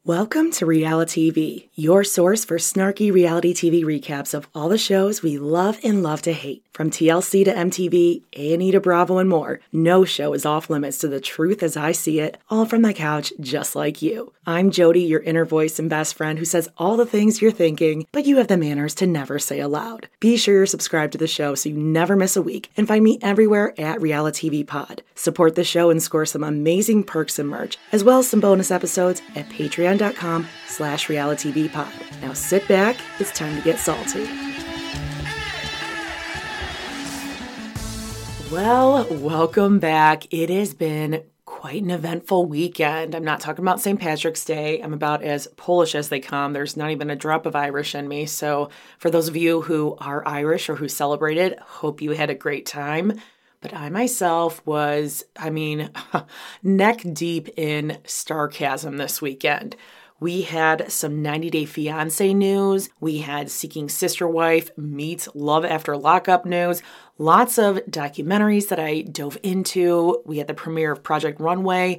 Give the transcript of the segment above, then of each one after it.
Welcome to Reality TV, your source for snarky reality TV recaps of all the shows we love and love to hate. From TLC to MTV, A&E to Bravo and more, no show is off limits to the truth as I see it, all from the couch just like you. I'm Jody, your inner voice and best friend who says all the things you're thinking, but you have the manners to never say aloud. Be sure you're subscribed to the show so you never miss a week, and find me everywhere at Reality TV Pod. Support the show and score some amazing perks and merch, as well as some bonus episodes at patreon.com/realitytvpod. Now sit back, it's time to get salty. Well, welcome back. It has been quite an eventful weekend. I'm not talking about St. Patrick's Day. I'm about as Polish as they come. There's not even a drop of Irish in me. So for those of you who are Irish or who celebrate it, hope you had a great time. But I myself was, neck deep in sarcasm this weekend. We had some 90 Day Fiancé news. We had Seeking Sister Wife meets Love After Lockup news. Lots of documentaries that I dove into. We had the premiere of Project Runway.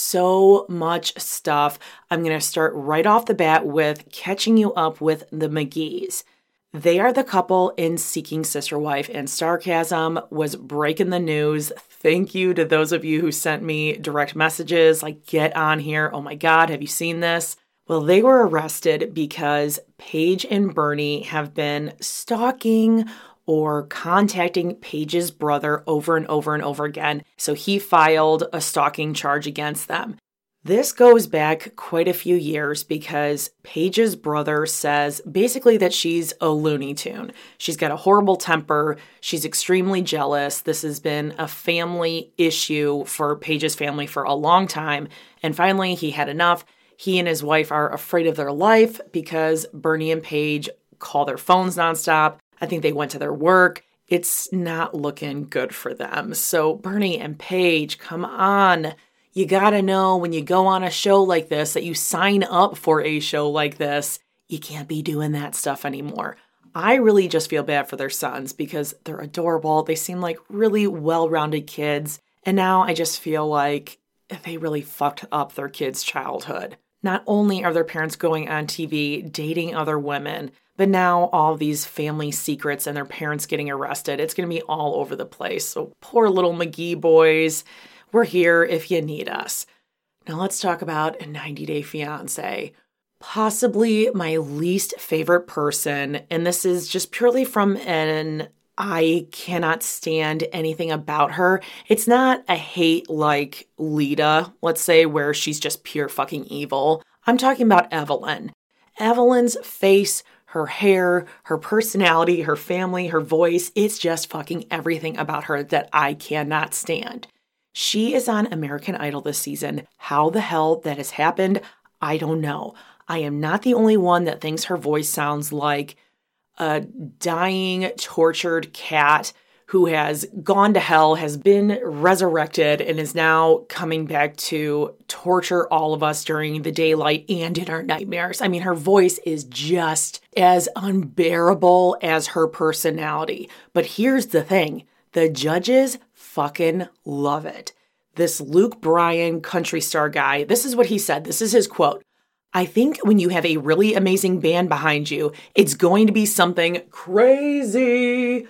So much stuff. I'm going to start right off the bat with catching you up with the McGees. They are the couple in Seeking Sister Wife, and sarcasm was breaking the news. Thank you to those of you who sent me direct messages like, get on here. Oh my God, have you seen this? Well, they were arrested because Paige and Bernie have been stalking or contacting Paige's brother over and over and over again. So he filed a stalking charge against them. This goes back quite a few years because Paige's brother says basically that she's a Looney Tune. She's got a horrible temper. She's extremely jealous. This has been a family issue for Paige's family for a long time. And finally, he had enough. He and his wife are afraid of their life because Bernie and Paige call their phones nonstop. I think they went to their work. It's not looking good for them. So Bernie and Paige, come on. You gotta know when you go on a show like this that you sign up for a show like this, you can't be doing that stuff anymore. I really just feel bad for their sons because they're adorable. They seem like really well-rounded kids. And now I just feel like they really fucked up their kids' childhood. Not only are their parents going on TV dating other women, but now all these family secrets and their parents getting arrested. It's going to be all over the place. So poor little McGee boys, we're here if you need us. Now let's talk about a 90 Day Fiancé. Possibly my least favorite person, and this is just purely from an I cannot stand anything about her. It's not a hate like Lita, let's say, where she's just pure fucking evil. I'm talking about Evelyn. Evelyn's face, her hair, her personality, her family, her voice, it's just fucking everything about her that I cannot stand. She is on American Idol this season. How the hell that has happened, I don't know. I am not the only one that thinks her voice sounds like a dying, tortured cat who has gone to hell, has been resurrected, and is now coming back to torture all of us during the daylight and in our nightmares. I mean, her voice is just as unbearable as her personality. But here's the thing. The judges fucking love it. This Luke Bryan country star guy, this is what he said. This is his quote. I think when you have a really amazing band behind you, it's going to be something crazy.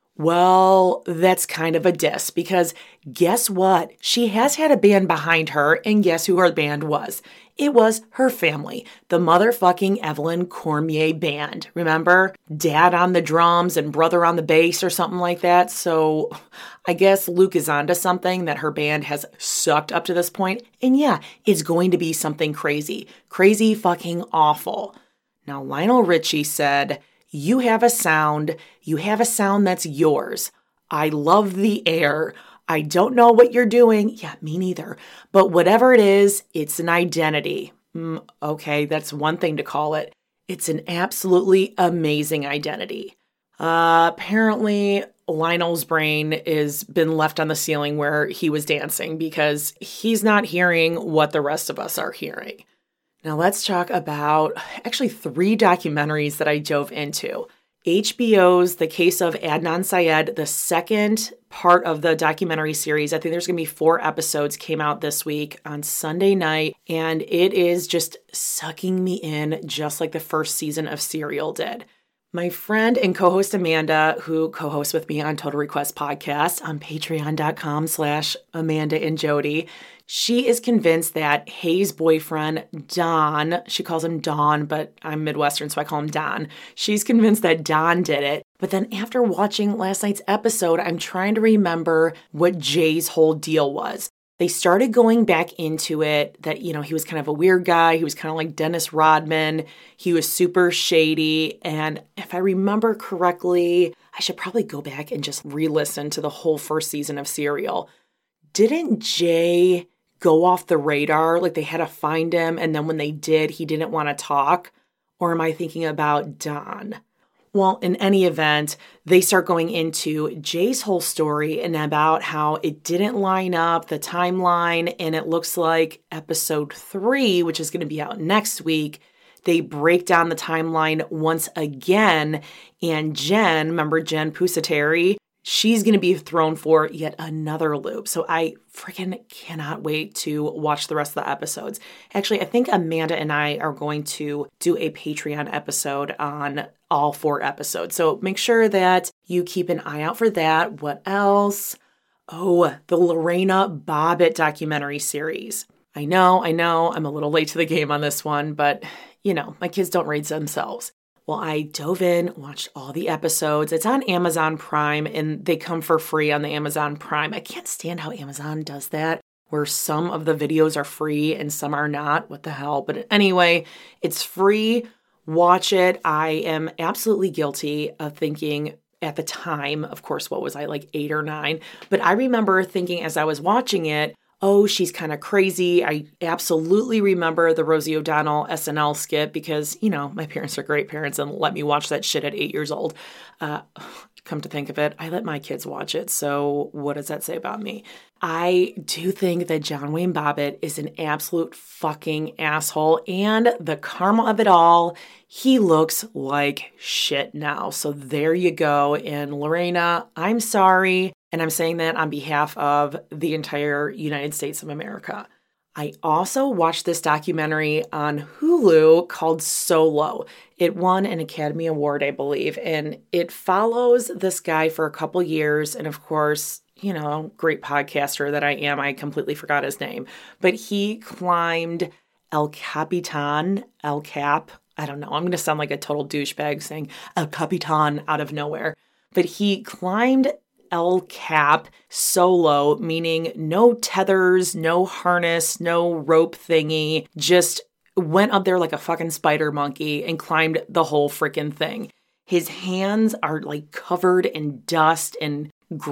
Well, that's kind of a diss because guess what? She has had a band behind her, and guess who her band was? It was her family, the motherfucking Evelyn Cormier band. Remember? Dad on the drums and brother on the bass or something like that. So I guess Luke is onto something that her band has sucked up to this point. And yeah, it's going to be something crazy. Crazy fucking awful. Now, Lionel Richie said, you have a sound that's yours. I love the air. I don't know what you're doing. Yeah, me neither. But whatever it is, it's an identity. Okay, that's one thing to call it. It's an absolutely amazing identity. Apparently, Lionel's brain has been left on the ceiling where he was dancing because he's not hearing what the rest of us are hearing. Now let's talk about actually 3 documentaries that I dove into. HBO's The Case of Adnan Syed, the second part of the documentary series. I think there's going to be 4 episodes came out this week on Sunday night, and it is just sucking me in just like the first season of Serial did. My friend and co-host Amanda, who co-hosts with me on Total Request Podcast on patreon.com/Amanda and Jody, she is convinced that Hayes' boyfriend, Don, she calls him Don, but I'm Midwestern, so I call him Don. She's convinced that Don did it. But then after watching last night's episode, I'm trying to remember what Jay's whole deal was. They started going back into it that, he was kind of a weird guy. He was kind of like Dennis Rodman. He was super shady. And if I remember correctly, I should probably go back and just re-listen to the whole first season of Serial. Didn't Jay go off the radar? Like they had to find him, and then when they did, he didn't want to talk? Or am I thinking about Don? Well, in any event, they start going into Jay's whole story and about how it didn't line up, the timeline, and it looks like episode 3, which is going to be out next week, they break down the timeline once again, and Jen, remember Jen Pusateri? She's going to be thrown for yet another loop. So I freaking cannot wait to watch the rest of the episodes. Actually, I think Amanda and I are going to do a Patreon episode on all 4 episodes. So make sure that you keep an eye out for that. What else? Oh, the Lorena Bobbitt documentary series. I know, I'm a little late to the game on this one, but my kids don't raise themselves. Well, I dove in, watched all the episodes. It's on Amazon Prime, and they come for free on the Amazon Prime. I can't stand how Amazon does that, where some of the videos are free and some are not. What the hell? But anyway, it's free. Watch it. I am absolutely guilty of thinking at the time, of course, what was I, like 8 or 9? But I remember thinking as I was watching it, oh, she's kind of crazy. I absolutely remember the Rosie O'Donnell SNL skit because, my parents are great parents and let me watch that shit at 8 years old. Come to think of it, I let my kids watch it. So what does that say about me? I do think that John Wayne Bobbitt is an absolute fucking asshole. And the karma of it all, he looks like shit now. So there you go. And Lorena, I'm sorry. And I'm saying that on behalf of the entire United States of America. I also watched this documentary on Hulu called Solo. It won an Academy Award, I believe, and it follows this guy for a couple years. And of course, great podcaster that I am, I completely forgot his name. But he climbed El Capitan, El Cap. I don't know. I'm going to sound like a total douchebag saying El Capitan out of nowhere. But he climbed El Cap solo, meaning no tethers, no harness, no rope thingy, just went up there like a fucking spider monkey and climbed the whole freaking thing. His hands are like covered in dust and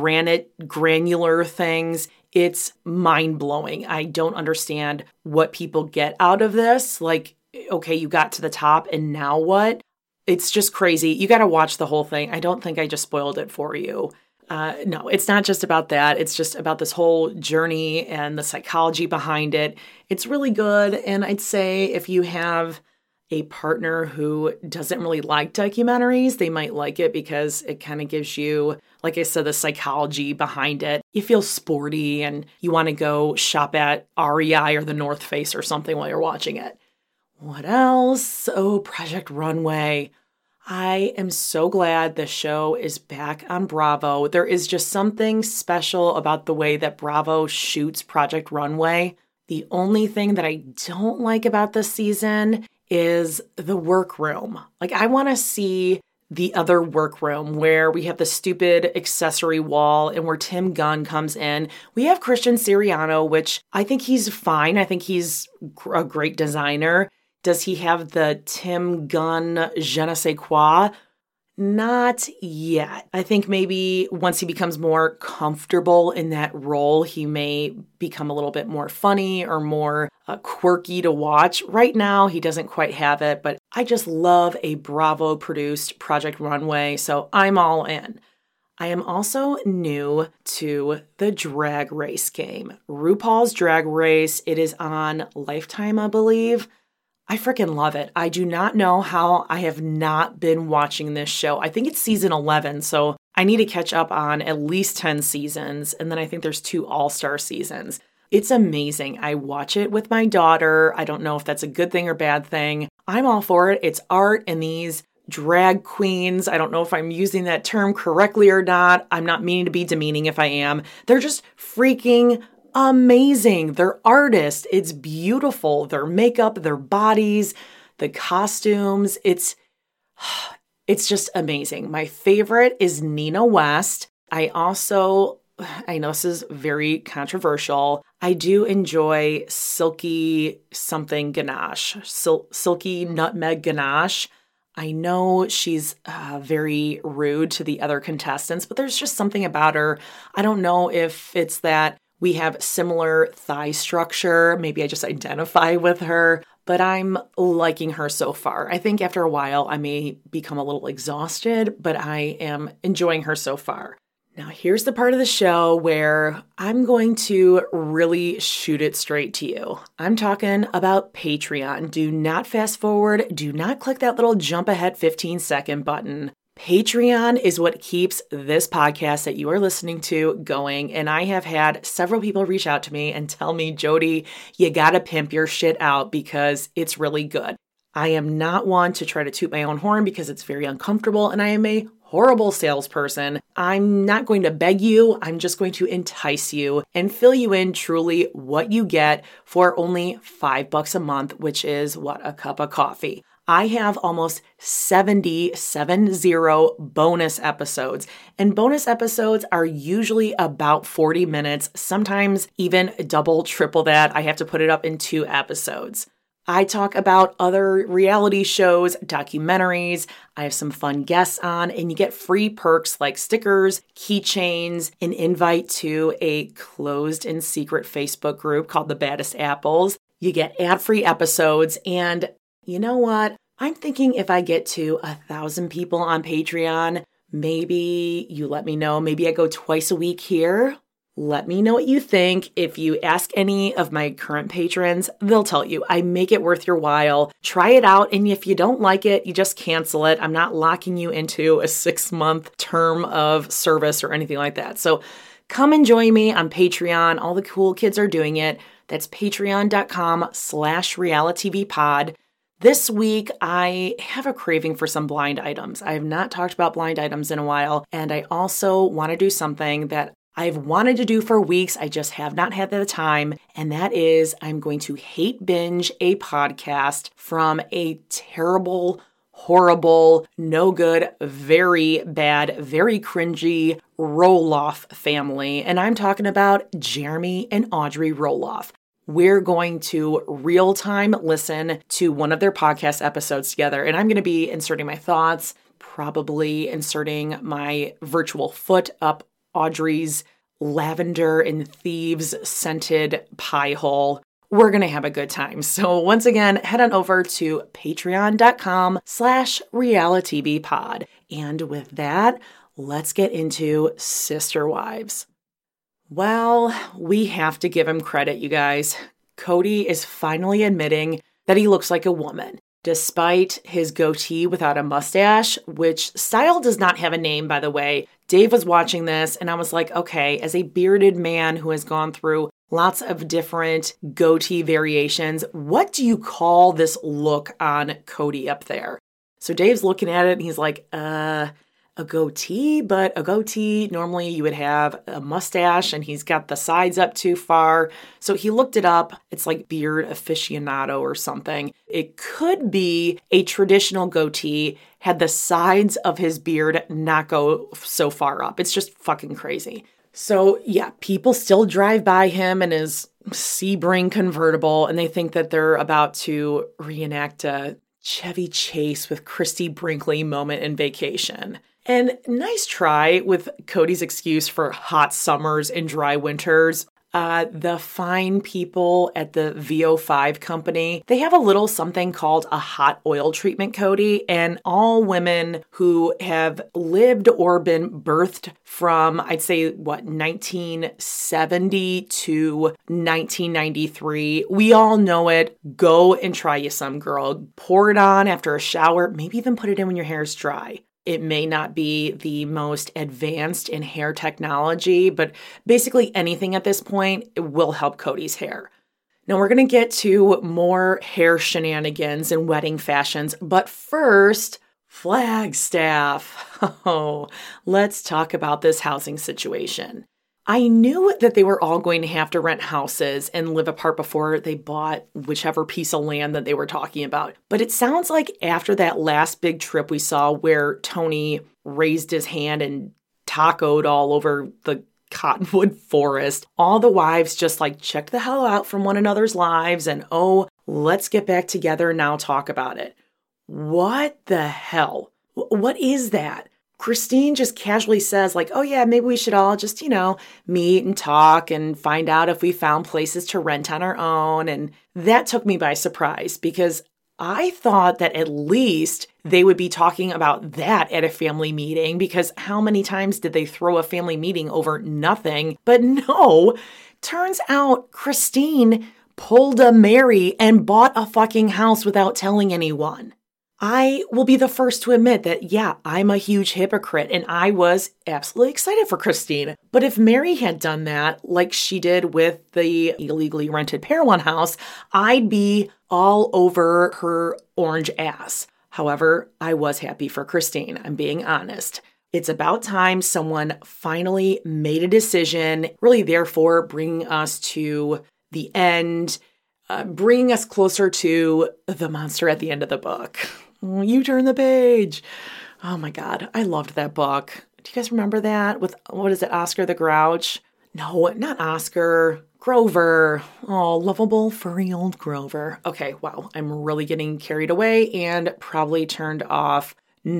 granular things. It's mind-blowing. I don't understand what people get out of this. Like, okay, you got to the top and now what? It's just crazy. You got to watch the whole thing. I don't think I just spoiled it for you. No, it's not just about that. It's just about this whole journey and the psychology behind it. It's really good. And I'd say if you have a partner who doesn't really like documentaries, they might like it because it kind of gives you, like I said, the psychology behind it. You feel sporty and you want to go shop at REI or the North Face or something while you're watching it. What else? Oh, Project Runway. I am so glad the show is back on Bravo. There is just something special about the way that Bravo shoots Project Runway. The only thing that I don't like about this season is the workroom. Like, I want to see the other workroom where we have the stupid accessory wall and where Tim Gunn comes in. We have Christian Siriano, which I think he's fine. I think he's a great designer. Does he have the Tim Gunn je ne sais quoi? Not yet. I think maybe once he becomes more comfortable in that role, he may become a little bit more funny or more quirky to watch. Right now, he doesn't quite have it, but I just love a Bravo-produced Project Runway, so I'm all in. I am also new to the Drag Race game. RuPaul's Drag Race, it is on Lifetime, I believe. I freaking love it. I do not know how I have not been watching this show. I think it's season 11, so I need to catch up on at least 10 seasons, and then I think there's 2 all-star seasons. It's amazing. I watch it with my daughter. I don't know if that's a good thing or bad thing. I'm all for it. It's art, and these drag queens, I don't know if I'm using that term correctly or not. I'm not meaning to be demeaning if I am. They're just freaking amazing. They're artists. It's beautiful. Their makeup, their bodies, the costumes. It's just amazing. My favorite is Nina West. I know this is very controversial. I do enjoy Silky something Ganache, Silky Nutmeg Ganache. I know she's very rude to the other contestants, but there's just something about her. I don't know if it's that we have similar thigh structure. Maybe I just identify with her, but I'm liking her so far. I think after a while, I may become a little exhausted, but I am enjoying her so far. Now, here's the part of the show where I'm going to really shoot it straight to you. I'm talking about Patreon. Do not fast forward. Do not click that little jump ahead 15-second button. Patreon is what keeps this podcast that you are listening to going. And I have had several people reach out to me and tell me, Jody, you gotta pimp your shit out because it's really good. I am not one to try to toot my own horn because it's very uncomfortable and I am a horrible salesperson. I'm not going to beg you. I'm just going to entice you and fill you in truly what you get for only $5 a month, which is what, a cup of coffee. I have almost 70 bonus episodes, and bonus episodes are usually about 40 minutes, sometimes even double, triple that. I have to put it up in 2 episodes. I talk about other reality shows, documentaries. I have some fun guests on, and you get free perks like stickers, keychains, an invite to a closed and secret Facebook group called The Baddest Apples. You get ad-free episodes, and you know what? I'm thinking if I get to 1,000 people on Patreon, maybe you let me know. Maybe I go twice a week here. Let me know what you think. If you ask any of my current patrons, they'll tell you. I make it worth your while. Try it out, and if you don't like it, you just cancel it. I'm not locking you into a 6-month term of service or anything like that. So come and join me on Patreon. All the cool kids are doing it. That's patreon.com/realitytvpod. This week, I have a craving for some blind items. I have not talked about blind items in a while, and I also want to do something that I've wanted to do for weeks. I just have not had the time, and that is I'm going to hate binge a podcast from a terrible, horrible, no good, very bad, very cringy Roloff family, and I'm talking about Jeremy and Audrey Roloff. We're going to real-time listen to one of their podcast episodes together, and I'm going to be inserting my thoughts, probably inserting my virtual foot up Audrey's lavender and thieves scented pie hole. We're going to have a good time. So once again, head on over to patreon.com/realitytvpod. And with that, let's get into Sister Wives. Well, we have to give him credit, you guys. Cody is finally admitting that he looks like a woman, despite his goatee without a mustache, which style does not have a name, by the way. Dave was watching this, and I was like, okay, as a bearded man who has gone through lots of different goatee variations, what do you call this look on Cody up there? So Dave's looking at it, and he's like, a goatee, but a goatee, normally you would have a mustache and he's got the sides up too far. So he looked it up. It's like beard aficionado or something. It could be a traditional goatee had the sides of his beard not go so far up. It's just fucking crazy. So yeah, people still drive by him in his Sebring convertible and they think that they're about to reenact a Chevy Chase with Christy Brinkley moment in Vacation. And nice try with Cody's excuse for hot summers and dry winters. The fine people at the VO5 company, they have a little something called a hot oil treatment, Cody, and all women who have lived or been birthed from, I'd say, 1970 to 1993, we all know it. Go and try you some, girl. Pour it on after a shower, maybe even put it in when your hair is dry. It may not be the most advanced in hair technology, but basically anything at this point will help Cody's hair. Now we're going to get to more hair shenanigans and wedding fashions, but first, Flagstaff. Oh, let's talk about this housing situation. I knew that they were all going to have to rent houses and live apart before they bought whichever piece of land that they were talking about. But it sounds like after that last big trip we saw where Tony raised his hand and tacoed all over the cottonwood forest, all the wives just checked the hell out from one another's lives and, oh, let's get back together and now talk about it. What the hell? What is that? Christine just casually says oh yeah, maybe we should all just, meet and talk and find out if we found places to rent on our own. And that took me by surprise because I thought that at least they would be talking about that at a family meeting, because how many times did they throw a family meeting over nothing? But no, turns out Christine pulled a Mary and bought a fucking house without telling anyone. I will be the first to admit that, yeah, I'm a huge hypocrite and I was absolutely excited for Christine. But if Mary had done that like she did with the illegally rented Parowan house, I'd be all over her orange ass. However, I was happy for Christine, I'm being honest. It's about time someone finally made a decision, really therefore bringing us to the end, bringing us closer to the monster at the end of the book. You turn the page. Oh my God, I loved that book. Do you guys remember that with, what is it, Oscar the Grouch? No, not Oscar. Grover. Oh, lovable, furry old Grover. Okay, wow, I'm really getting carried away and probably turned off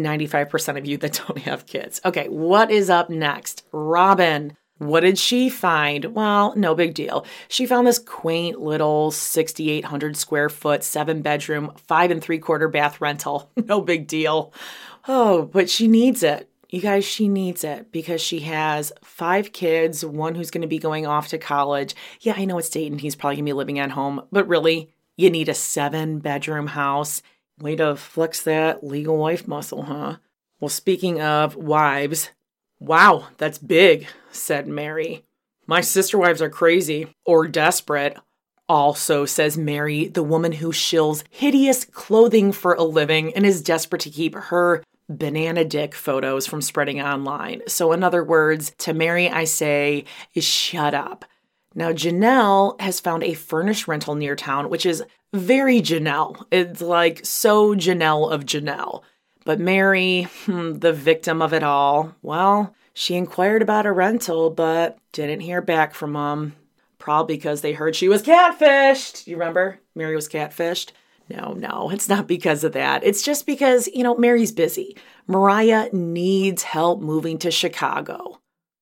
95% of you that don't have kids. Okay, what is up next? Robin. What did she find? Well, no big deal. She found this quaint little 6,800 square foot, 7-bedroom, 5 3/4 bath rental. No big deal. Oh, but she needs it. You guys, she needs it because she has 5 kids, one who's going to be going off to college. Yeah, I know it's Dayton. He's probably going to be living at home, but really, you need a 7-bedroom house. Way to flex that legal wife muscle, huh? Well, speaking of wives, wow, that's big, said Mary. My sister wives are crazy or desperate. Also, says Mary, the woman who shills hideous clothing for a living and is desperate to keep her banana dick photos from spreading online. So in other words, to Mary, I say, shut up. Now, Janelle has found a furnished rental near town, which is very Janelle. It's so Janelle of Janelle. But Mary, the victim of it all, well, she inquired about a rental, but didn't hear back from them. Probably because they heard she was catfished. You remember? Mary was catfished. No, it's not because of that. It's just because, Mary's busy. Mariah needs help moving to Chicago.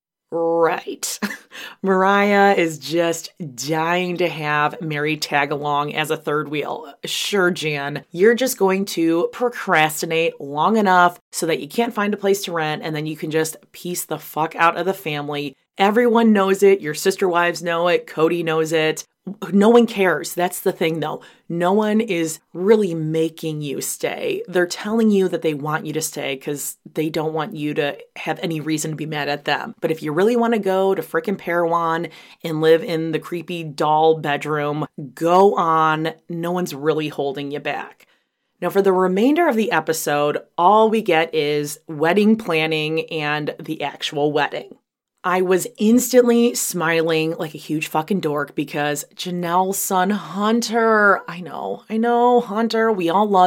Right. Mariah is just dying to have Mary tag along as a third wheel. Sure, Jan, you're just going to procrastinate long enough so that you can't find a place to rent, and then you can just piece the fuck out of the family. Everyone knows it. Your sister wives know it. Cody knows it. No one cares. That's the thing, though. No one is really making you stay. They're telling you that they want you to stay because they don't want you to have any reason to be mad at them. But if you really want to go to frickin' Parowan and live in the creepy doll bedroom, go on. No one's really holding you back. Now, for the remainder of the episode, all we get is wedding planning and the actual wedding. I was instantly smiling like a huge fucking dork because Janelle's son, Hunter, I know, Hunter, we all love him.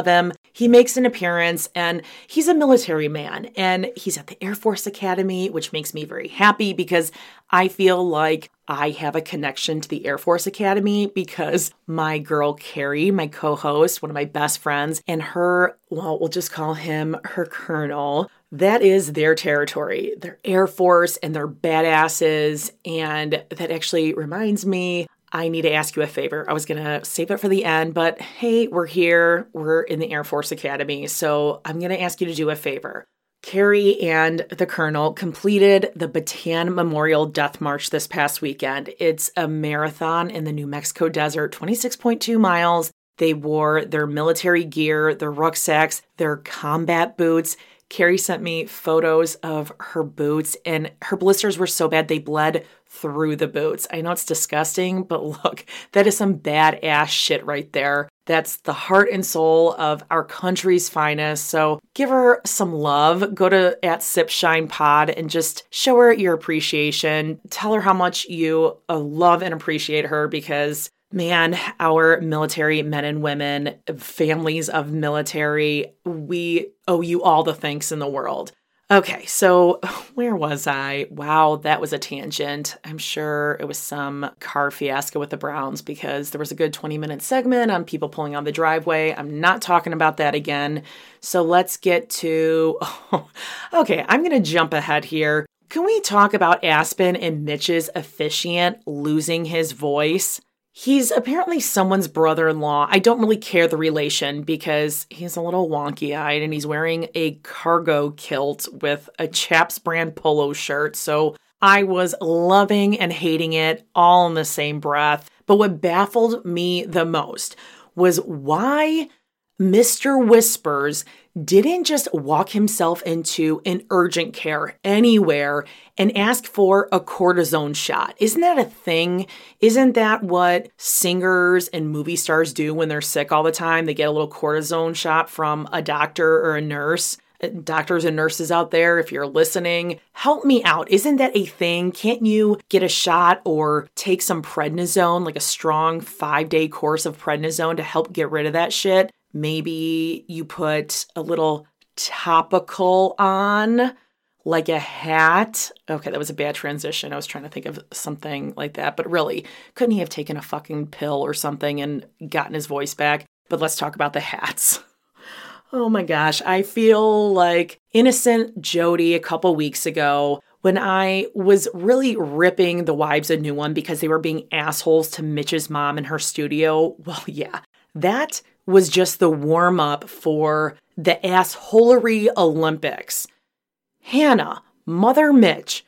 he makes an appearance, and he's a military man, and he's at the Air Force Academy, which makes me very happy because I feel like I have a connection to the Air Force Academy because my girl Carrie, my co-host, one of my best friends, and her, well, we'll just call him her colonel. That is their territory. They're Air Force and they're badasses. And that actually reminds me, I need to ask you a favor. I was going to save it for the end, but hey, we're here. We're in the Air Force Academy. So I'm going to ask you to do a favor. Carrie and the colonel completed the Bataan Memorial Death March this past weekend. It's a marathon in the New Mexico desert, 26.2 miles. They wore their military gear, their rucksacks, their combat boots. Carrie sent me photos of her boots, and her blisters were so bad they bled through the boots. I know it's disgusting, but look, that is some badass shit right there. That's the heart and soul of our country's finest. So give her some love. Go to @SipShinePod and just show her your appreciation. Tell her how much you love and appreciate her because, man, our military men and women, families of military, we owe you all the thanks in the world. Okay, so where was I? Wow, that was a tangent. I'm sure it was some car fiasco with the Browns because there was a good 20-minute segment on people pulling on the driveway. I'm not talking about that again. So let's get to, okay, I'm going to jump ahead here. Can we talk about Aspen and Mitch's officiant losing his voice? He's apparently someone's brother-in-law. I don't really care the relation because he's a little wonky-eyed and he's wearing a cargo kilt with a Chaps brand polo shirt. So I was loving and hating it all in the same breath. But what baffled me the most was why Mr. Whispers didn't just walk himself into an urgent care anywhere and ask for a cortisone shot. Isn't that a thing? Isn't that what singers and movie stars do when they're sick all the time? They get a little cortisone shot from a doctor or a nurse. Doctors and nurses out there, if you're listening, help me out. Isn't that a thing? Can't you get a shot or take some prednisone, like a strong 5-day course of prednisone to help get rid of that shit? Maybe you put a little topical on, like a hat. Okay, that was a bad transition. I was trying to think of something like that. But really, couldn't he have taken a fucking pill or something and gotten his voice back? But let's talk about the hats. Oh my gosh, I feel like innocent Jody a couple weeks ago when I was really ripping the wives a new one because they were being assholes to Mitch's mom in her studio. Well, yeah, that was just the warm-up for the assholery Olympics. Hannah, Mother Mitch,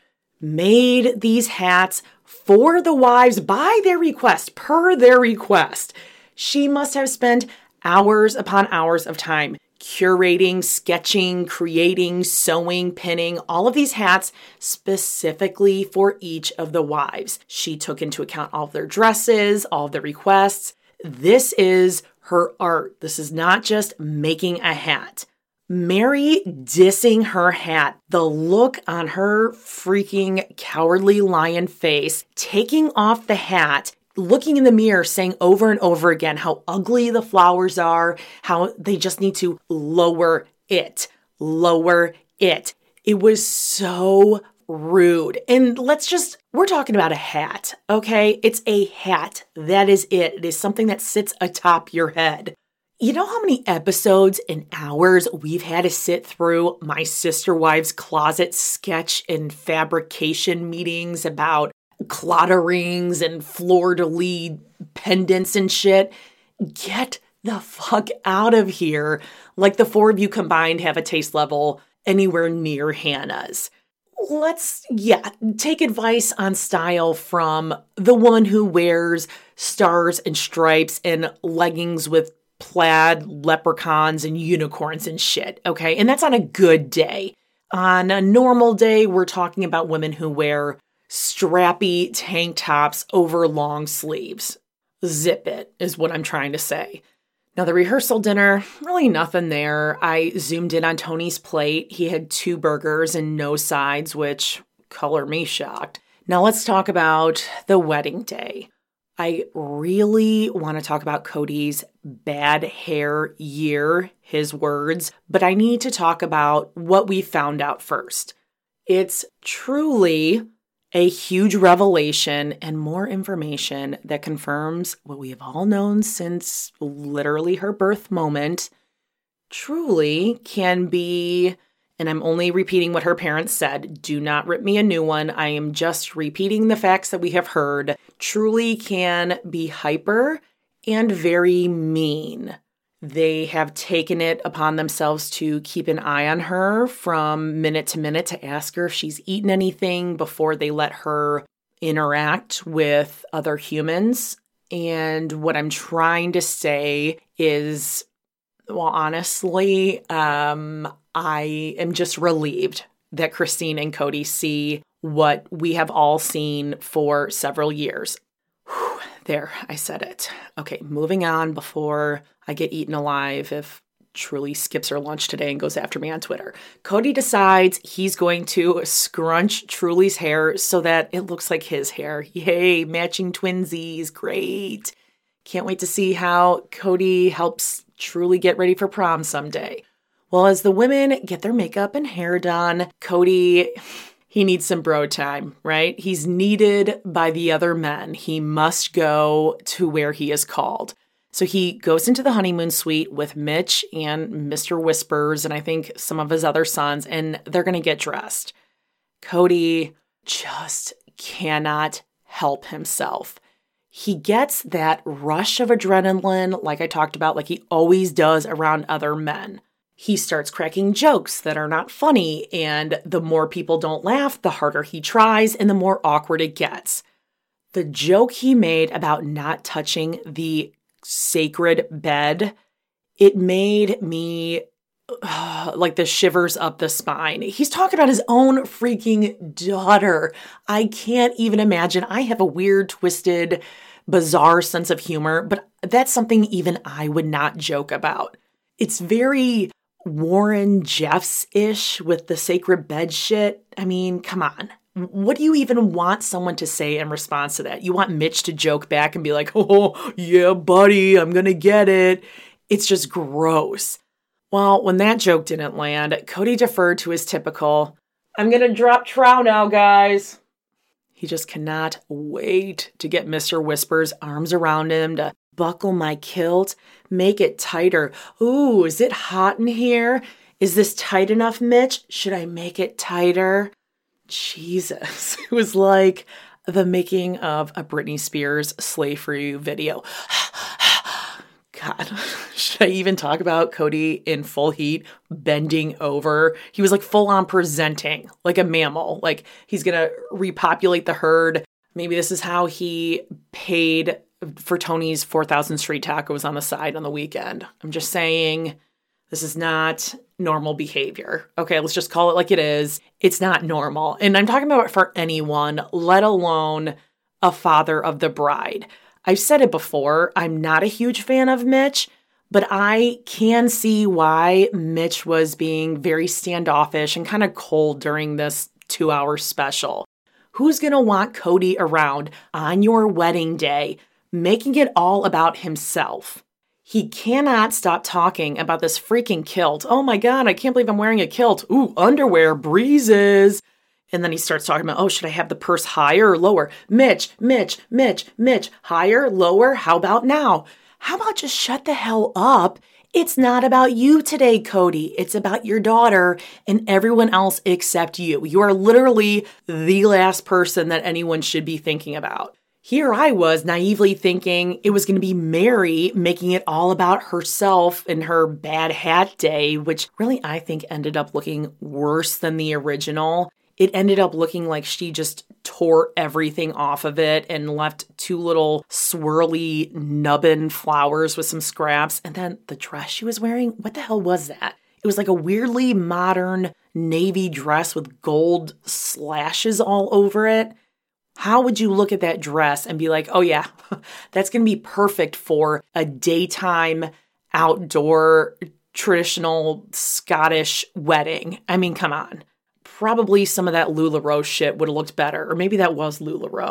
made these hats for the wives by their request, per their request. She must have spent hours upon hours of time curating, sketching, creating, sewing, pinning, all of these hats specifically for each of the wives. She took into account all of their dresses, all of their requests. This is her art. This is not just making a hat. Mary dissing her hat, the look on her freaking cowardly lion face, taking off the hat, looking in the mirror, saying over and over again how ugly the flowers are, how they just need to lower it, lower it. It was so rude. And we're talking about a hat, okay? It's a hat. That is it. It is something that sits atop your head. You know how many episodes and hours we've had to sit through my sister wives' closet sketch and fabrication meetings about clotter rings and fleur-de-lis pendants and shit? Get the fuck out of here. Like the four of you combined have a taste level anywhere near Hannah's. Let's take advice on style from the woman who wears stars and stripes and leggings with plaid leprechauns and unicorns and shit, okay? And that's on a good day. On a normal day, we're talking about women who wear strappy tank tops over long sleeves. Zip it is what I'm trying to say. Now, the rehearsal dinner, really nothing there. I zoomed in on Tony's plate. He had 2 burgers and no sides, which color me shocked. Now, let's talk about the wedding day. I really want to talk about Cody's bad hair year, his words, but I need to talk about what we found out first. It's truly a huge revelation and more information that confirms what we have all known since literally her birth moment. Truly can be, and I'm only repeating what her parents said. Do not rip me a new one. I am just repeating the facts that we have heard. Truly can be hyper and very mean. They have taken it upon themselves to keep an eye on her from minute to minute to ask her if she's eaten anything before they let her interact with other humans. And what I'm trying to say is, well, honestly, I am just relieved that Christine and Cody see what we have all seen for several years. Whew, there, I said it. Okay, moving on before I get eaten alive if Truly skips her lunch today and goes after me on Twitter. Cody decides he's going to scrunch Truly's hair so that it looks like his hair. Yay, matching twinsies, great. Can't wait to see how Cody helps Truly get ready for prom someday. Well, as the women get their makeup and hair done, Cody, he needs some bro time, right? He's needed by the other men. He must go to where he is called. So he goes into the honeymoon suite with Mitch and Mr. Whispers and I think some of his other sons, and they're going to get dressed. Cody just cannot help himself. He gets that rush of adrenaline, like I talked about, like he always does around other men. He starts cracking jokes that are not funny, and the more people don't laugh, the harder he tries, and the more awkward it gets. The joke he made about not touching the sacred bed, it made me like the shivers up the spine. He's talking about his own freaking daughter. I can't even imagine. I have a weird, twisted, bizarre sense of humor, but that's something even I would not joke about. It's very Warren Jeffs-ish with the sacred bed shit. I mean, come on. What do you even want someone to say in response to that? You want Mitch to joke back and be like, oh, yeah, buddy, I'm going to get it. It's just gross. Well, when that joke didn't land, Cody deferred to his typical, I'm going to drop trow now, guys. He just cannot wait to get Mr. Whisper's arms around him to buckle my kilt, make it tighter. Ooh, is it hot in here? Is this tight enough, Mitch? Should I make it tighter? Jesus, it was like the making of a Britney Spears Slay For You video. God, should I even talk about Cody in full heat, bending over? He was like full on presenting like a mammal, like he's going to repopulate the herd. Maybe this is how he paid for Tony's 4,000 street tacos on the side on the weekend. I'm just saying, this is not normal behavior. Okay, let's just call it like it is. It's not normal. And I'm talking about it for anyone, let alone a father of the bride. I've said it before, I'm not a huge fan of Mitch, but I can see why Mitch was being very standoffish and kind of cold during this 2-hour special. Who's going to want Cody around on your wedding day, making it all about himself? He cannot stop talking about this freaking kilt. Oh my God, I can't believe I'm wearing a kilt. Ooh, underwear, breezes. And then he starts talking about, oh, should I have the purse higher or lower? Mitch, higher, lower, how about now? How about just shut the hell up? It's not about you today, Cody. It's about your daughter and everyone else except you. You are literally the last person that anyone should be thinking about. Here I was naively thinking it was going to be Mary making it all about herself and her bad hat day, which really I think ended up looking worse than the original. It ended up looking like she just tore everything off of it and left 2 little swirly nubbin flowers with some scraps. And then the dress she was wearing, what the hell was that? It was like a weirdly modern navy dress with gold slashes all over it. How would you look at that dress and be like, oh yeah, that's going to be perfect for a daytime outdoor traditional Scottish wedding? I mean, come on. Probably some of that LuLaRoe shit would have looked better. Or maybe that was LuLaRoe.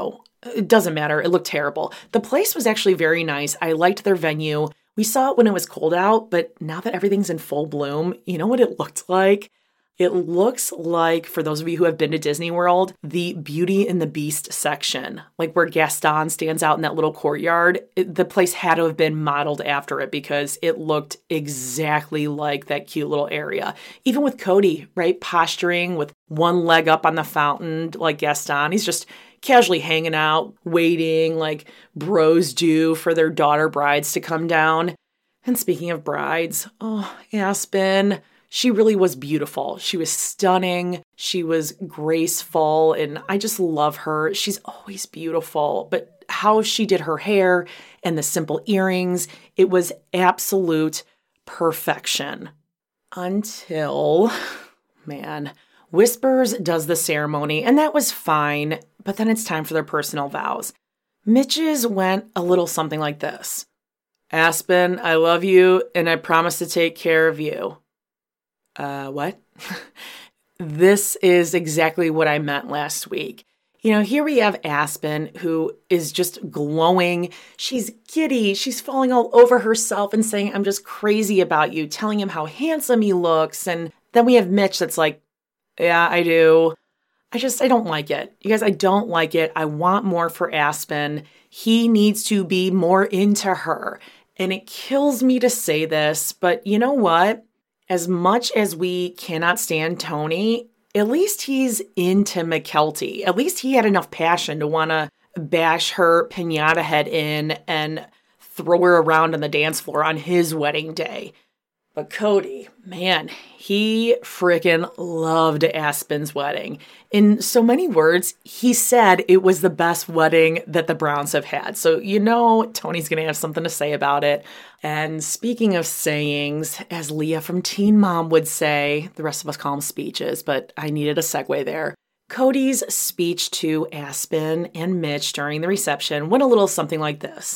It doesn't matter. It looked terrible. The place was actually very nice. I liked their venue. We saw it when it was cold out, but now that everything's in full bloom, you know what it looked like? It looks like, for those of you who have been to Disney World, the Beauty and the Beast section, like where Gaston stands out in that little courtyard. The place had to have been modeled after it because it looked exactly like that cute little area. Even with Cody, right? Posturing with one leg up on the fountain like Gaston. He's just casually hanging out, waiting like bros do for their daughter brides to come down. And speaking of brides, Aspen, she really was beautiful. She was stunning. She was graceful, and I just love her. She's always beautiful, but how she did her hair and the simple earrings, it was absolute perfection. Until, Whispers does the ceremony, and that was fine, but then it's time for their personal vows. Mitch's went a little something like this. Aspen, I love you, and I promise to take care of you. What? This is exactly what I meant last week. Here we have Aspen, who is just glowing. She's giddy. She's falling all over herself and saying, I'm just crazy about you, telling him how handsome he looks. And then we have Mitch that's like, yeah, I do. I don't like it. You guys, I don't like it. I want more for Aspen. He needs to be more into her. And it kills me to say this, but you know what? As much as we cannot stand Tony, at least he's into Mykelti. At least he had enough passion to want to bash her piñata head in and throw her around on the dance floor on his wedding day. But Cody, man, he freaking loved Aspen's wedding. In so many words, he said it was the best wedding that the Browns have had. So Tony's going to have something to say about it. And speaking of sayings, as Leah from Teen Mom would say, the rest of us call them speeches, but I needed a segue there. Cody's speech to Aspen and Mitch during the reception went a little something like this.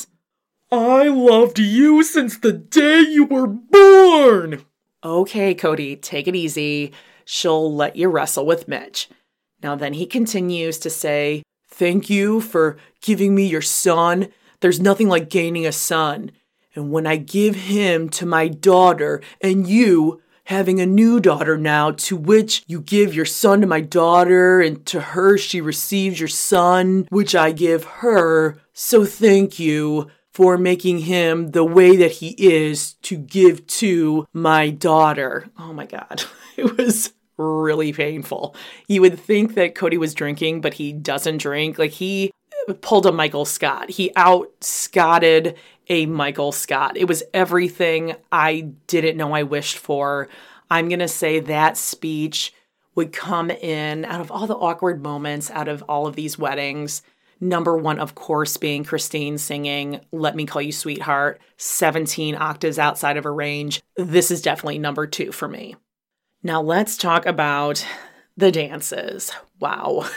I loved you since the day you were born. Okay, Cody, take it easy. She'll let you wrestle with Mitch. Now then he continues to say, thank you for giving me your son. There's nothing like gaining a son. And when I give him to my daughter and you having a new daughter now, to which you give your son to my daughter, and to her she receives your son, which I give her. So thank you for making him the way that he is to give to my daughter. Oh my God, it was really painful. You would think that Cody was drinking, but he doesn't drink. Like, he pulled a Michael Scott. He out-Scotted a Michael Scott. It was everything I didn't know I wished for. I'm going to say that speech would come in, out of all the awkward moments, out of all of these weddings, number one, of course, being Christine singing Let Me Call You Sweetheart, 17 octaves outside of her range. This is definitely number two for me. Now let's talk about the dances. Wow.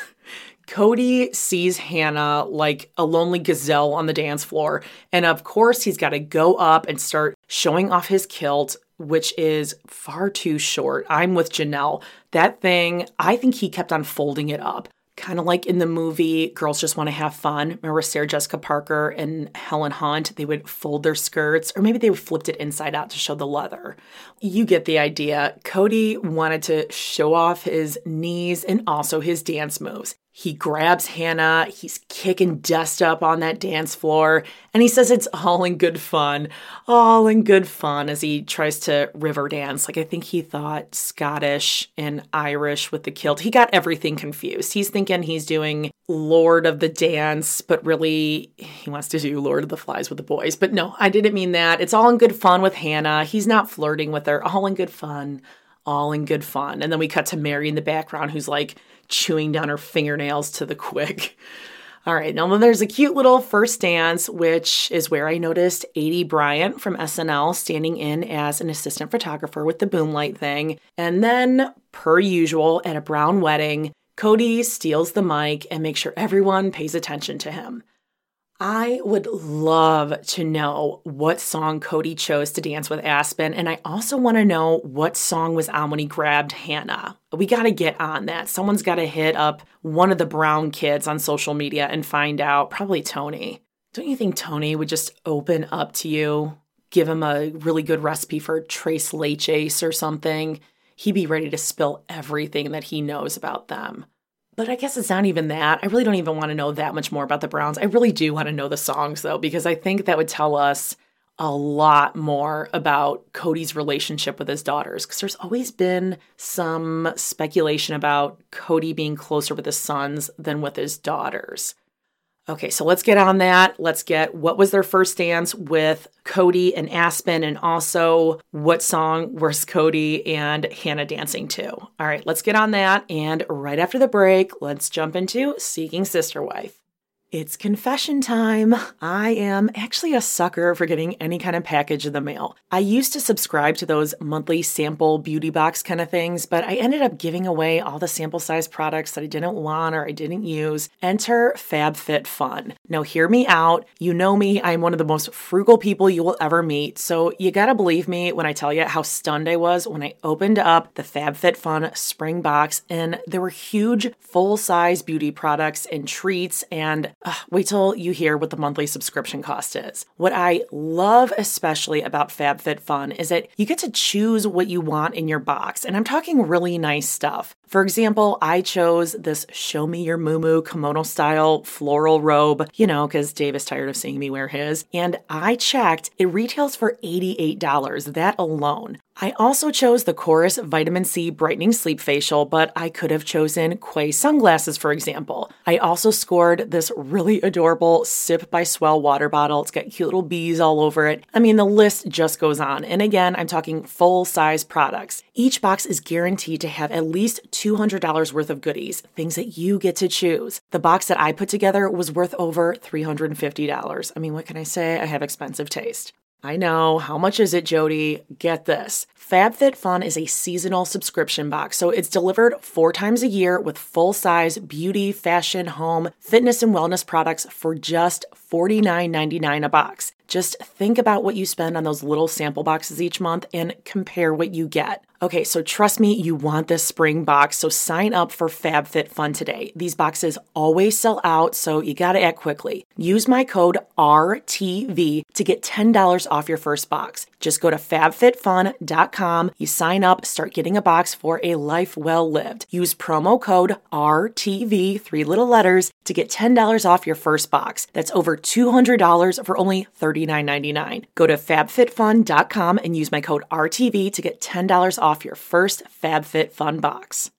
Cody sees Hannah like a lonely gazelle on the dance floor. And of course, he's got to go up and start showing off his kilt, which is far too short. I'm with Janelle. That thing, I think he kept on folding it up. Kind of like in the movie Girls Just Want to Have Fun. Remember Sarah Jessica Parker and Helen Hunt? They would fold their skirts, or maybe they flipped it inside out to show the leather. You get the idea. Cody wanted to show off his knees and also his dance moves. He grabs Hannah, he's kicking dust up on that dance floor, and he says it's all in good fun as he tries to river dance. Like, I think he thought Scottish and Irish with the kilt. He got everything confused. He's thinking he's doing Lord of the Dance, but really he wants to do Lord of the Flies with the boys. But no, I didn't mean that. It's all in good fun with Hannah. He's not flirting with her. All in good fun. All in good fun. And then we cut to Mary in the background, who's like chewing down her fingernails to the quick. All right, now then there's a cute little first dance, which is where I noticed Aidy Bryant from SNL standing in as an assistant photographer with the boom light thing. And then, per usual, at a Brown wedding, Cody steals the mic and makes sure everyone pays attention to him. I would love to know what song Cody chose to dance with Aspen, and I also want to know what song was on when he grabbed Hannah. We got to get on that. Someone's got to hit up one of the Brown kids on social media and find out, probably Tony. Don't you think Tony would just open up to you, give him a really good recipe for tres leches or something? He'd be ready to spill everything that he knows about them. But I guess it's not even that. I really don't even want to know that much more about the Browns. I really do want to know the songs, though, because I think that would tell us a lot more about Cody's relationship with his daughters, because there's always been some speculation about Cody being closer with his sons than with his daughters. Okay, so let's get on that. Let's get what was their first dance with Cody and Aspen, and also what song was Cody and Hannah dancing to. All right, let's get on that. And right after the break, let's jump into Seeking Sister Wife. It's confession time. I am actually a sucker for getting any kind of package in the mail. I used to subscribe to those monthly sample beauty box kind of things, but I ended up giving away all the sample size products that I didn't want or I didn't use. Enter FabFitFun. Now hear me out. You know me, I'm one of the most frugal people you will ever meet, so you gotta believe me when I tell you how stunned I was when I opened up the FabFitFun spring box and there were huge full-size beauty products and treats, and wait till you hear what the monthly subscription cost is. What I love especially about FabFitFun is that you get to choose what you want in your box, and I'm talking really nice stuff. For example, I chose this Show Me Your Mumu kimono style floral robe, because Dave is tired of seeing me wear his, and I checked, it retails for $88, that alone. I also chose the Chorus Vitamin C Brightening Sleep Facial, but I could have chosen Quay sunglasses, for example. I also scored this really adorable Sip by Swell water bottle. It's got cute little bees all over it. I mean, the list just goes on. And again, I'm talking full-size products. Each box is guaranteed to have at least $200 worth of goodies, things that you get to choose. The box that I put together was worth over $350. I mean, what can I say? I have expensive taste. I know. How much is it, Jody? Get this. FabFitFun is a seasonal subscription box, so it's delivered 4 times a year with full-size beauty, fashion, home, fitness, and wellness products for just $49.99 a box. Just think about what you spend on those little sample boxes each month and compare what you get. Okay, so trust me, you want this spring box, so sign up for FabFitFun today. These boxes always sell out, so you gotta act quickly. Use my code RTV to get $10 off your first box. Just go to fabfitfun.com, you sign up, start getting a box for a life well lived. Use promo code RTV, 3 little letters, to get $10 off your first box. That's over $200 for only $39.99. Go to fabfitfun.com and use my code RTV to get $10 off your first FabFitFun box.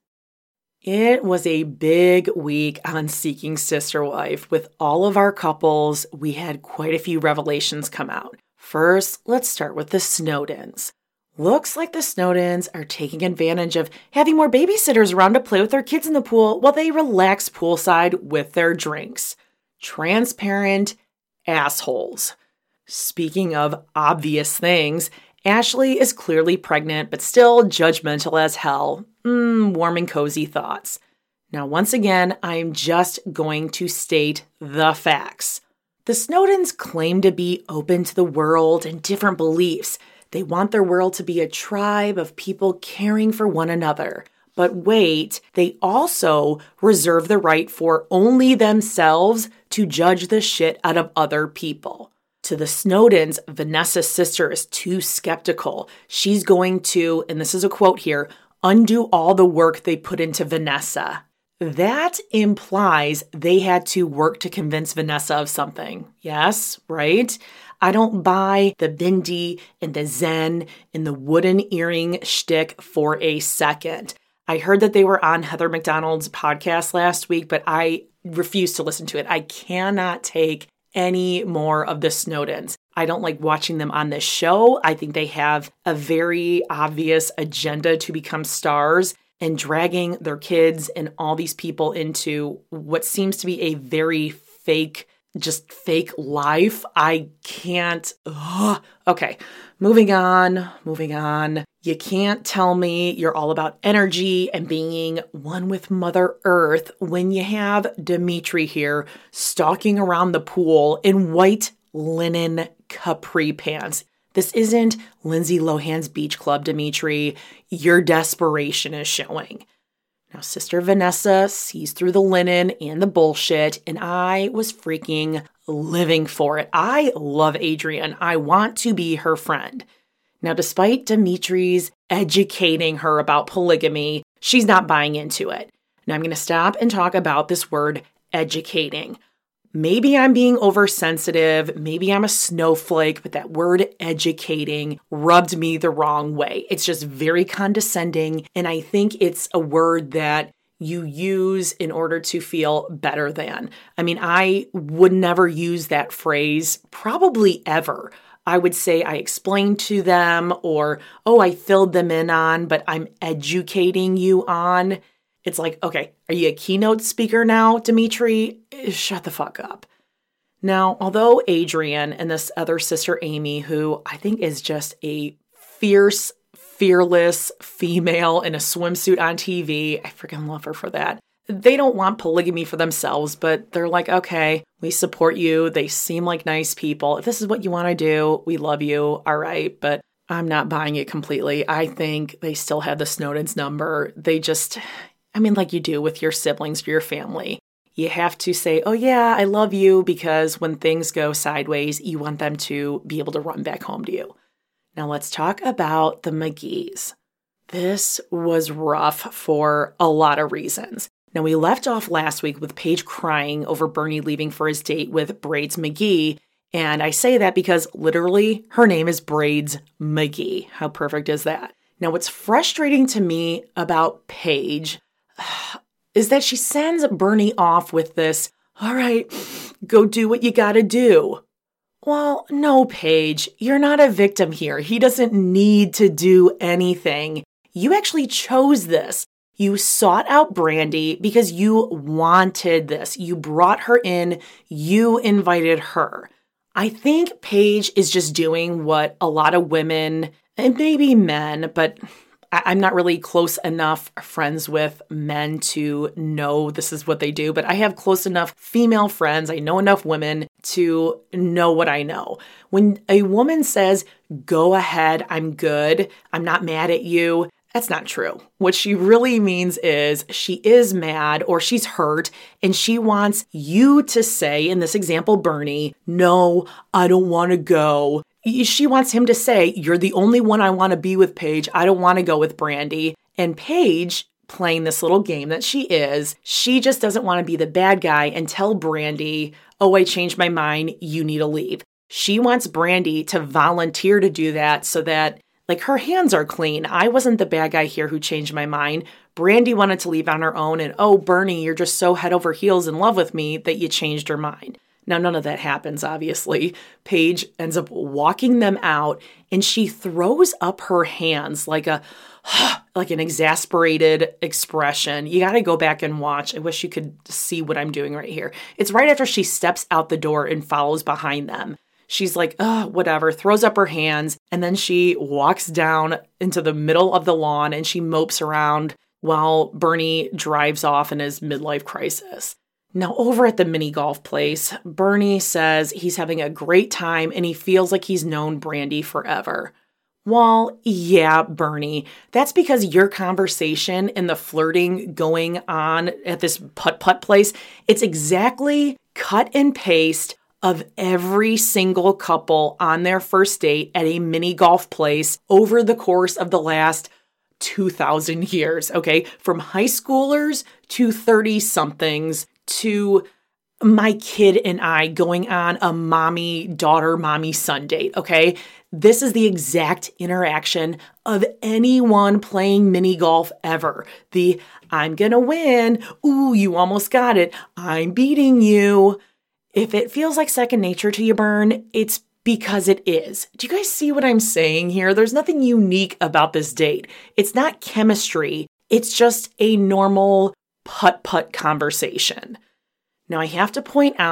It was a big week on Seeking Sister Wife. With all of our couples, we had quite a few revelations come out. First, let's start with the Snowdens. Looks like the Snowdens are taking advantage of having more babysitters around to play with their kids in the pool while they relax poolside with their drinks. Transparent assholes. Speaking of obvious things, Ashley is clearly pregnant, but still judgmental as hell. Warm and cozy thoughts. Now, once again, I'm just going to state the facts. The Snowdens claim to be open to the world and different beliefs. They want their world to be a tribe of people caring for one another. But wait, they also reserve the right for only themselves to judge the shit out of other people. To the Snowdens, Vanessa's sister is too skeptical. She's going to, and this is a quote here, undo all the work they put into Vanessa. That implies they had to work to convince Vanessa of something. Yes, right? I don't buy the Bindi and the Zen and the wooden earring shtick for a second. I heard that they were on Heather McDonald's podcast last week, but I refuse to listen to it. I cannot take any more of the Snowdens. I don't like watching them on this show. I think they have a very obvious agenda to become stars and dragging their kids and all these people into what seems to be a very fake just fake life. I can't. Ugh. Okay, moving on. You can't tell me you're all about energy and being one with Mother Earth when you have Dimitri here stalking around the pool in white linen capri pants. This isn't Lindsay Lohan's Beach Club, Dimitri. Your desperation is showing. Now, Sister Vanessa sees through the linen and the bullshit, and I was freaking living for it. I love Adrienne. I want to be her friend. Now, despite Dimitri's educating her about polygamy, she's not buying into it. Now, I'm going to stop and talk about this word educating. Maybe I'm being oversensitive, maybe I'm a snowflake, but that word educating rubbed me the wrong way. It's just very condescending, and I think it's a word that you use in order to feel better than. I mean, I would never use that phrase, probably ever. I would say I explained to them, or, oh, I filled them in on, but I'm educating you on. It's like, okay, are you a keynote speaker now, Dimitri? Shut the fuck up. Now, although Adrienne and this other sister, Amy, who I think is just a fierce, fearless female in a swimsuit on TV, I freaking love her for that. They don't want polygamy for themselves, but they're like, okay, we support you. They seem like nice people. If this is what you want to do, we love you. All right, but I'm not buying it completely. I think they still have the Snowden's number. They just... like you do with your siblings or your family. You have to say, oh yeah, I love you, because when things go sideways, you want them to be able to run back home to you. Now let's talk about the McGees. This was rough for a lot of reasons. Now we left off last week with Paige crying over Bernie leaving for his date with Braids McGee. And I say that because literally her name is Braids McGee. How perfect is that? Now what's frustrating to me about Paige is that she sends Bernie off with this, all right, go do what you gotta do. Well, no, Paige, you're not a victim here. He doesn't need to do anything. You actually chose this. You sought out Brandy because you wanted this. You brought her in. You invited her. I think Paige is just doing what a lot of women, and maybe men, but I'm not really close enough friends with men to know this is what they do, but I have close enough female friends. I know enough women to know what I know. When a woman says, go ahead, I'm good, I'm not mad at you, that's not true. What she really means is she is mad or she's hurt and she wants you to say, in this example, Bernie, no, I don't want to go. She wants him to say, you're the only one I want to be with, Paige. I don't want to go with Brandy. And Paige, playing this little game that she is, she just doesn't want to be the bad guy and tell Brandy, oh, I changed my mind. You need to leave. She wants Brandy to volunteer to do that so that, like, her hands are clean. I wasn't the bad guy here who changed my mind. Brandy wanted to leave on her own. And, oh, Bernie, you're just so head over heels in love with me that you changed your mind. Now, none of that happens, obviously. Paige ends up walking them out, and she throws up her hands like an exasperated expression. You got to go back and watch. I wish you could see what I'm doing right here. It's right after she steps out the door and follows behind them. She's like, whatever, throws up her hands, and then she walks down into the middle of the lawn, and she mopes around while Bernie drives off in his midlife crisis. Now, over at the mini golf place, Bernie says he's having a great time and he feels like he's known Brandy forever. Well, yeah, Bernie, that's because your conversation and the flirting going on at this putt-putt place, it's exactly cut and paste of every single couple on their first date at a mini golf place over the course of the last 2,000 years, okay? From high schoolers to 30-somethings to my kid and I going on a mommy-son date, okay? This is the exact interaction of anyone playing mini golf ever. The, I'm gonna win, ooh, you almost got it, I'm beating you. If it feels like second nature to you, Bern, it's because it is. Do you guys see what I'm saying here? There's nothing unique about this date. It's not chemistry. It's just a normal putt-putt conversation. Now, I have to point out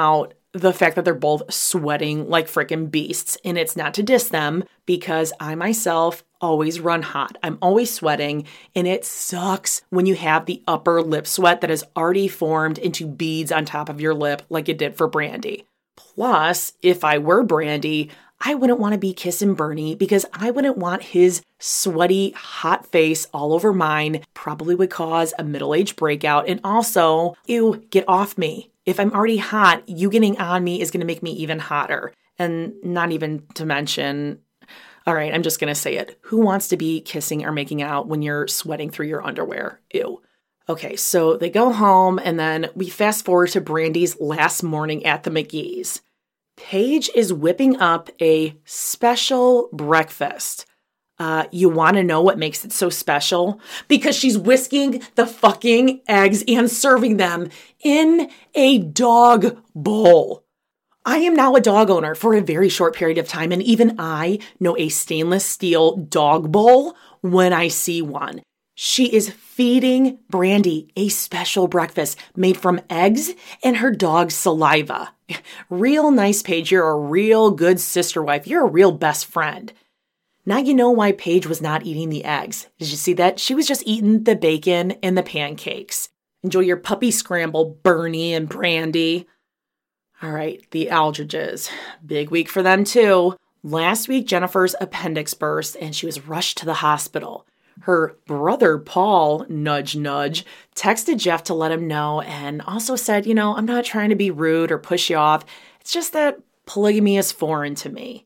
the fact that they're both sweating like freaking beasts. And it's not to diss them because I myself always run hot. I'm always sweating, and it sucks when you have the upper lip sweat that has already formed into beads on top of your lip like it did for Brandy. Plus, if I were Brandy, I wouldn't want to be kissing Bernie because I wouldn't want his sweaty, hot face all over mine. Probably would cause a middle-aged breakout. And also, ew, get off me. If I'm already hot, you getting on me is going to make me even hotter. And not even to mention, all right, I'm just going to say it. Who wants to be kissing or making out when you're sweating through your underwear? Ew. Okay, so they go home, and then we fast forward to Brandy's last morning at the McGee's. Paige is whipping up a special breakfast. You want to know what makes it so special? Because she's whisking the fucking eggs and serving them in a dog bowl. I am now a dog owner for a very short period of time, and even I know a stainless steel dog bowl when I see one. She is feeding Brandy a special breakfast made from eggs and her dog's saliva. Real nice, Paige. You're a real good sister wife. You're a real best friend. Now you know why Paige was not eating the eggs. Did you see that? She was just eating the bacon and the pancakes. Enjoy your puppy scramble, Bernie and Brandy. All right, the Aldridges. Big week for them too. Last week, Jennifer's appendix burst and she was rushed to the hospital. Her brother, Paul, nudge, nudge, texted Jeff to let him know and also said, I'm not trying to be rude or push you off. It's just that polygamy is foreign to me.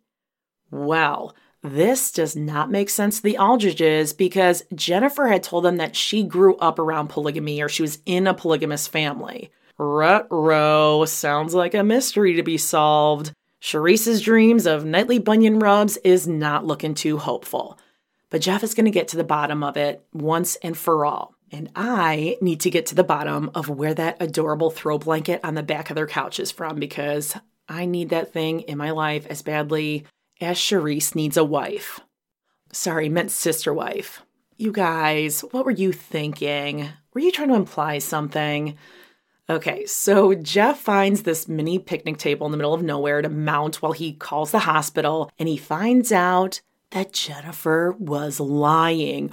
Well, this does not make sense to the Aldridges because Jennifer had told them that she grew up around polygamy or she was in a polygamous family. Ruh-roh, sounds like a mystery to be solved. Charisse's dreams of nightly bunion rubs is not looking too hopeful. But Jeff is going to get to the bottom of it once and for all. And I need to get to the bottom of where that adorable throw blanket on the back of their couch is from because I need that thing in my life as badly as Charisse needs a wife. Sorry, meant sister wife. You guys, what were you thinking? Were you trying to imply something? Okay, so Jeff finds this mini picnic table in the middle of nowhere to mount while he calls the hospital, and he finds out that Jennifer was lying.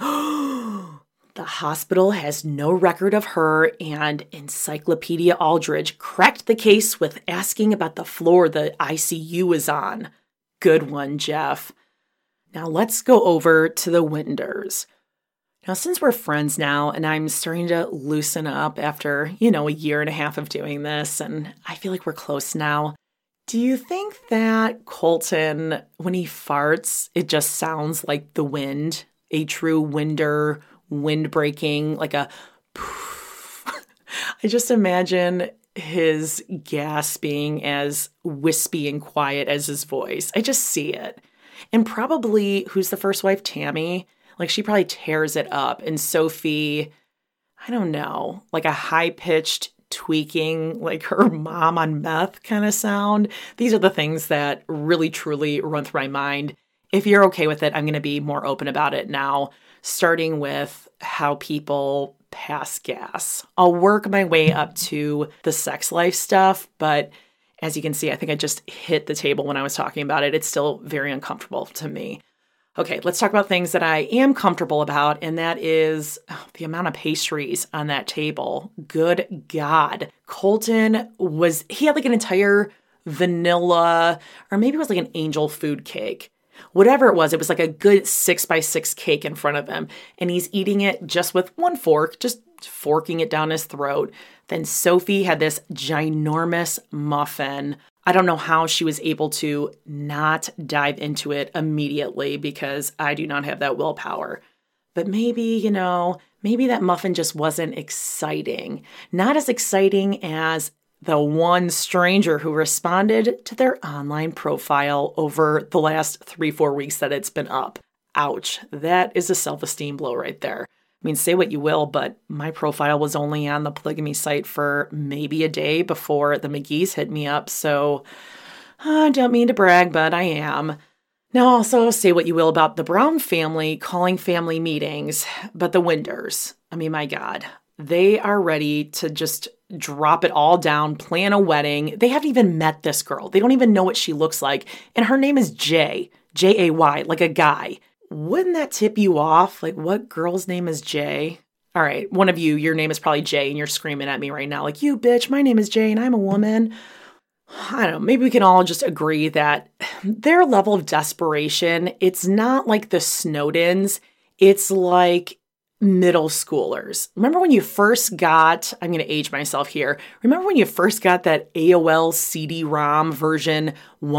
The hospital has no record of her, and Encyclopedia Aldridge cracked the case with asking about the floor the ICU is on. Good one, Jeff. Now let's go over to the Winders. Now, since we're friends now, and I'm starting to loosen up after, a year and a half of doing this, and I feel like we're close now, do you think that Colton, when he farts, it just sounds like the wind? A true winder, wind breaking, like a poof. I just imagine his gas being as wispy and quiet as his voice. I just see it. And probably, who's the first wife, Tammy? Like, she probably tears it up. And Sophie, I don't know, like a high-pitched tweaking, like her mom on meth kind of sound. These are the things that really, truly run through my mind. If you're okay with it, I'm going to be more open about it now, starting with how people pass gas. I'll work my way up to the sex life stuff, but as you can see, I think I just hit the table when I was talking about it. It's still very uncomfortable to me. Okay, let's talk about things that I am comfortable about, and that is the amount of pastries on that table. Good God. Colton he had like an entire vanilla, or maybe it was like an angel food cake. Whatever it was like a good 6x6 cake in front of him, and he's eating it just with one fork, just forking it down his throat. Then Sophie had this ginormous muffin. I don't know how she was able to not dive into it immediately because I do not have that willpower. But maybe, maybe that muffin just wasn't exciting. Not as exciting as the one stranger who responded to their online profile over the last 3-4 weeks that it's been up. Ouch, that is a self-esteem blow right there. I mean, say what you will, but my profile was only on the polygamy site for maybe a day before the McGee's hit me up, so I don't mean to brag, but I am. Now, also, say what you will about the Brown family calling family meetings, but the Winders, I mean, my God, they are ready to just drop it all down, plan a wedding. They haven't even met this girl. They don't even know what she looks like. And her name is Jay, Jay, like a guy. Wouldn't that tip you off? Like, what girl's name is Jay? All right, one of you, your name is probably Jay, and you're screaming at me right now, like, you bitch, my name is Jay, and I'm a woman. I don't know, maybe we can all just agree that their level of desperation, it's not like the Snowdens, it's like middle schoolers. Remember when you first got, I'm going to age myself here, remember when you first got that AOL CD-ROM version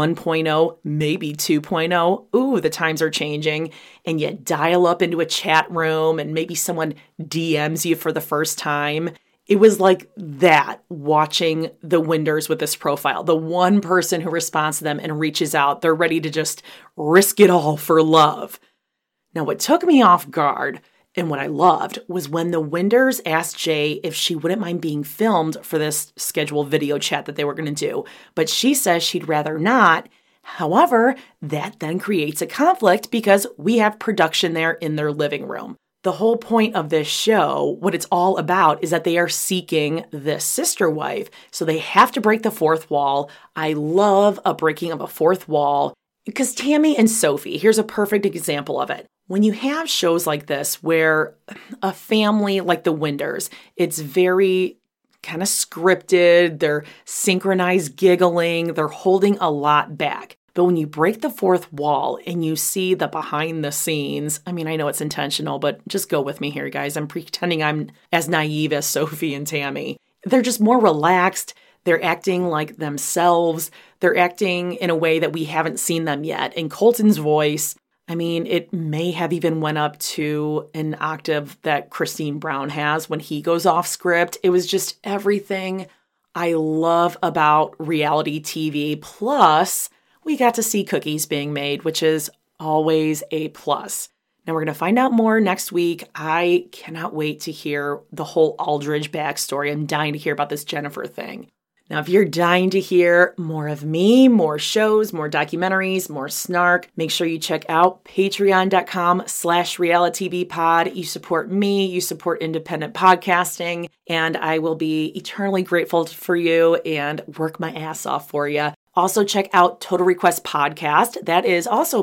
1.0, maybe 2.0? Ooh, the times are changing. And you dial up into a chat room and maybe someone DMs you for the first time. It was like that, watching the Winders with this profile. The one person who responds to them and reaches out, they're ready to just risk it all for love. Now, what took me off guard and what I loved was when the Winders asked Jay if she wouldn't mind being filmed for this scheduled video chat that they were going to do. But she says she'd rather not. However, that then creates a conflict because we have production there in their living room. The whole point of this show, what it's all about, is that they are seeking this sister wife. So they have to break the fourth wall. I love a breaking of a fourth wall because Tammy and Sophie, here's a perfect example of it. When you have shows like this where a family like the Winders, it's very kind of scripted, they're synchronized giggling, they're holding a lot back. But when you break the fourth wall and you see the behind the scenes, I mean, I know it's intentional, but just go with me here, guys. I'm pretending I'm as naive as Sophie and Tammy. They're just more relaxed. They're acting like themselves. They're acting in a way that we haven't seen them yet. And Colton's voice, I mean, it may have even went up to an octave that Christine Brown has when he goes off script. It was just everything I love about reality TV. Plus, we got to see cookies being made, which is always a plus. Now, we're going to find out more next week. I cannot wait to hear the whole Aldridge backstory. I'm dying to hear about this Jennifer thing. Now, if you're dying to hear more of me, more shows, more documentaries, more snark, make sure you check out patreon.com/realitytvpod. You support me, you support independent podcasting, and I will be eternally grateful for you and work my ass off for you. Also check out Total Request Podcast. That is also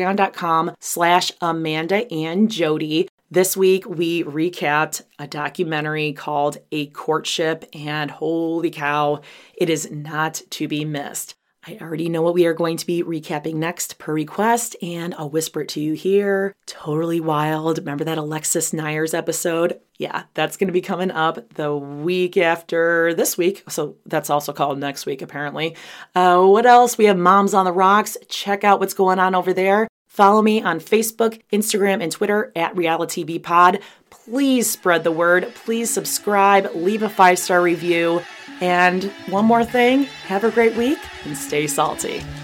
patreon.com/Amanda and Jody. This week, we recapped a documentary called A Courtship, and holy cow, it is not to be missed. I already know what we are going to be recapping next per request, and I'll whisper it to you here. Totally Wild. Remember that Alexis Nyers episode? Yeah, that's going to be coming up the week after this week. So that's also called next week, apparently. What else? We have Moms on the Rocks. Check out what's going on over there. Follow me on Facebook, Instagram, and Twitter at RealityTVPod. Please spread the word. Please subscribe. Leave a 5-star review. And one more thing, have a great week and stay salty.